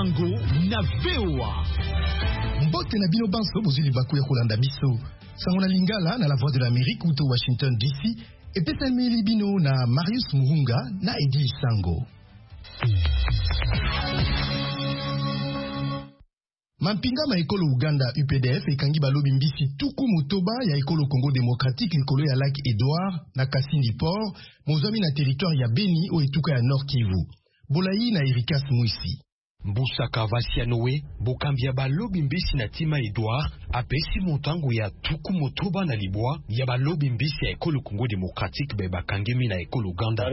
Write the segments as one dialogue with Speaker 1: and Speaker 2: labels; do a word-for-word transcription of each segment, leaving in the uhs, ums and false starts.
Speaker 1: Sango na V O A.
Speaker 2: Mbote na bino banso bozuli baku ya kolanda biso. Sango na Lingala na la Voix de l'Amérique ou to Washington D C. Et Pesamili Bino na Marius Muhunga na Edi Sango. Mampinga ma ekolo Uganda U P D F ekangi balobi mbisi tuku motoba ya ekolo Congo démocratique likolo ya Lac Edouard na Kasindi Port mozami na territoire ya Beni o etuka ya Nord Kivu. Bolayi na Erikas Mwisi.
Speaker 3: Mbusaka Vasianowe, bokambia balobi mbisi na tima Edouard, apesi montango ya tuku motoba na libwa, ya balobi mbisi ya ekolo Congo démocratique beba kangemi na ekolo Uganda.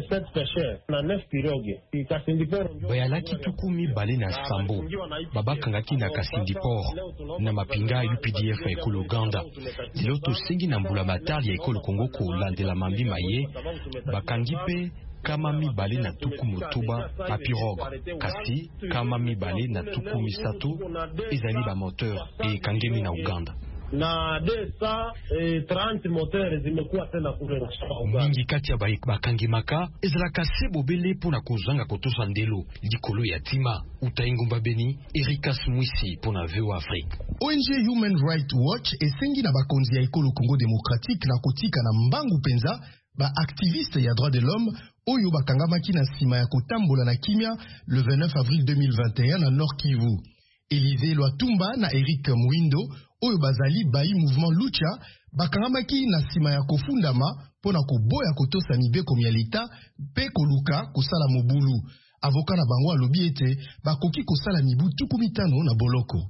Speaker 3: Bayalaki tuku mi bale na Sambo, baba kangaki na Kasindi Port, na mapinga U P D F ya ekolo Uganda. Liloto sengi na mbula matari ya ekolo Congo ko landela mambi maye, bakangi pe kama mi bale na tuku motoba na pirogue kasi kama mi bale na tuku misato ezali ba moteur e kangemi na Uganda
Speaker 4: na desa trente moteurs zimekuwa tena kule
Speaker 3: mingi kati ya bakangimaka ezalaka sebo bele pona kozanga kotosa ndelo likolo ya tima utaingumba Beni. Erikas Mwisi pona V O A Afrique.
Speaker 2: O N G Human Rights Watch esengi na bakonzi ya ekolo Congo démocratique na kotika na mbangu penza ba activiste ya droit de l'homme oyo bakangamaki na sima ya kotambola na kimia le vingt-neuf avril deux mille vingt et un na Nord Kivu. Élisée Lwatumba na Eric Mwindo oyo bazali bayi mouvement Lucha bakangamaki na sima ya kofundama pona koboya kotosa mibeko ya leta pe koluka kosala mobulu. Avocat na bango alobi ete bakoki kosala mibu tuku mitano na boloko.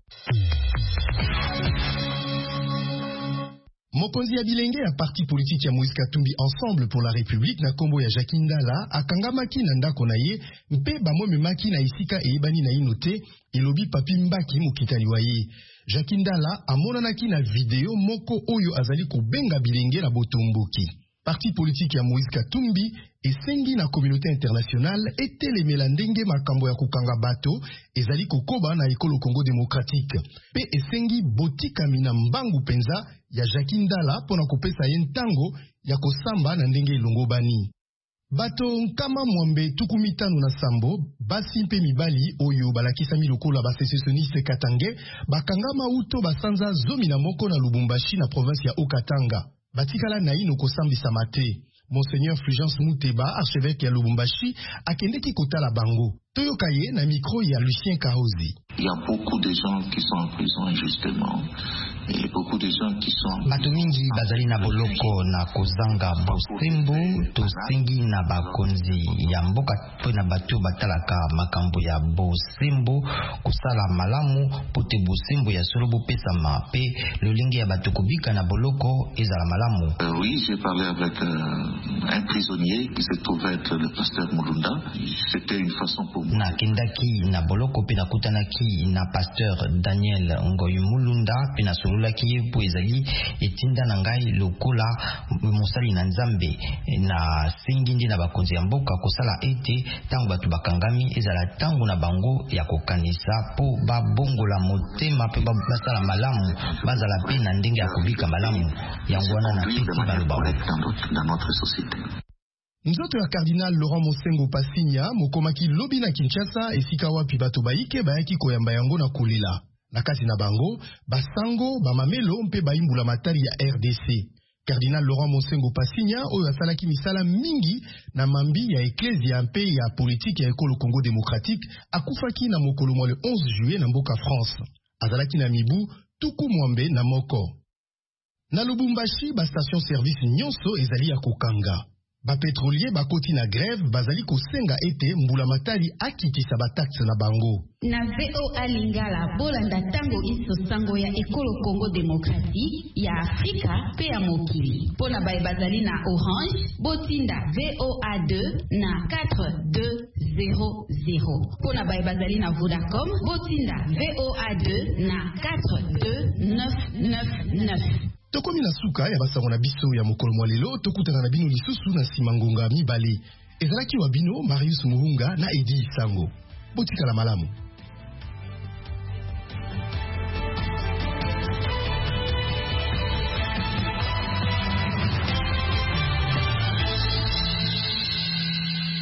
Speaker 2: Mokonzi ya bilenge ya parti politique ya Moïse Katumbi Ensemble pour la République na kombo ya Jacques Ndala akangamaki na ndako na ye mpe bamomemaki na isika eyebani na inote elobi Papi Mbaki mokitali wa ye. Jacques Ndala amonanaki na video moko oyo azali kobenga bilenge na botomboki. Parti politique ya Moïse Katumbi esengi na communauté internationale etelemela ndenge makambo ya kokanga bato ezali kokoba na ekolo Congo démocratique. Pe esengi botikami na mbangu penza ya Jacques Ndala pona kopesa ye ntango ya kosamba na ndenge elongo bani. Bato nkama mwambe tuku mitano na sambo basi mpe mibali oyo balakisami lokola basecessioniste Katange bakangama uto basanza zomi na moko na Lubumbashi na province ya Okatanga. Batikala na ino kosambisa mate. Monseigneur Fulgence Muteba, archevêque ya Lubumbashi, akendeki kotala bango. Toyokaye na micro ya Lucien Kahozi.
Speaker 5: Il y a beaucoup de gens qui sont en prison injustement. Et beaucoup de gens qui sont...
Speaker 6: Bato mingi bazali na boloko na kozanga bosembo tosengi na bakonzi ya mboka pe na bato batalaka makambo ya bosembo kusala malamu pote bosembo ya solo bopesama pe lolingi ya bato kobika na boloko ezala malamu.
Speaker 5: Euh, oui, j'ai parlé avec euh, un prisonnier qui se trouvait être le pasteur Mulunda. C'était une façon pour moi.
Speaker 6: Na kendaki na boloko pe na kutanaki na pasteur Daniel Ngoy Mulunda pe na solulaki po ezali etinda na ngai lokola mosali na Nzambe na singindi na bakonzi ya mboka kosala ete tango batu bakangami ezala tango na bango ya kokanisa po babongola motema pe basala malamu bazala pe na ndenge ya kubika malamu yango wana na piti baloba
Speaker 5: dans notre société.
Speaker 2: Nzoto ya Cardinal Laurent Mosengo Pasinya mokomaki lobi na Kinshasa esika wapi bato baike bayaki koyamba yango na kolila. Na kati na bango, basango, bamamelo mpe baimbula matari ya R D C. Cardinal Laurent Mosengo Pasinya oyo asalaki misala mingi na mambi ya eklezia mpe ya politique ya ekolo Congo démocratique akufaki na mokolo mwa le onze juillet na mboka France. Azalaki na mibu tuku mwambe na moko. Na Lubumbashi ba station service nyonso ezali ya kokanga. Ba pétrolier bakoti na grève bazali kosenga ete mbula matali akitisa ba taxe na bango.
Speaker 7: Na V O A Lingala bolanda tango iso sango ya ekolo Congo démocratique ya Afrika pe ya mokili. Pona bae bazali na Orange botinda V O A deux na quatre deux zéro zéro. Pona bae bazali na Vodacom botinda V O A deux na quatre deux neuf neuf neuf.
Speaker 2: Tokomi na suka ya basango na biso ya mokolo mwa lelo tokutana na bino lisusu na simangonga mibale. Ezalaki wa bino Marius Muhunga na Edi Sango. Botika la malamu.